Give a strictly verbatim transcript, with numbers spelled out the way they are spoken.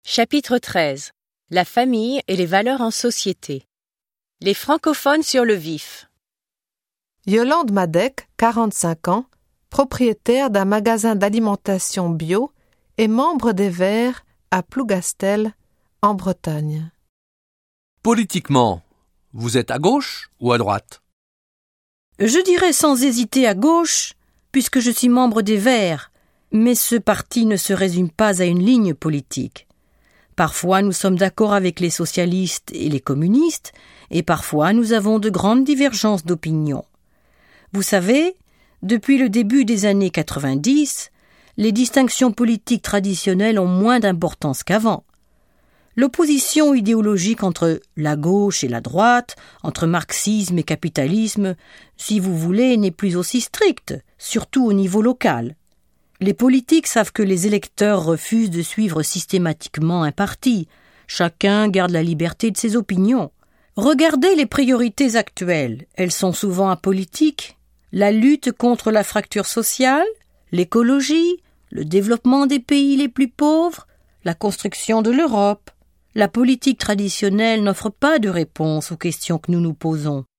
Chapitre treize. La famille et les valeurs en société. Les francophones sur le vif. Yolande Madec, quarante-cinq ans, propriétaire d'un magasin d'alimentation bio et membre des Verts à Plougastel, en Bretagne. Politiquement, vous êtes à gauche ou à droite ? Je dirais sans hésiter à gauche, puisque je suis membre des Verts, mais ce parti ne se résume pas à une ligne politique. Parfois nous sommes d'accord avec les socialistes et les communistes, et parfois nous avons de grandes divergences d'opinion. Vous savez, depuis le début des années quatre-vingt-dix, les distinctions politiques traditionnelles ont moins d'importance qu'avant. L'opposition idéologique entre la gauche et la droite, entre marxisme et capitalisme, si vous voulez, n'est plus aussi stricte, surtout au niveau local. Les politiques savent que les électeurs refusent de suivre systématiquement un parti. Chacun garde la liberté de ses opinions. Regardez les priorités actuelles. Elles sont souvent apolitiques. La lutte contre la fracture sociale, l'écologie, le développement des pays les plus pauvres, la construction de l'Europe. La politique traditionnelle n'offre pas de réponse aux questions que nous nous posons.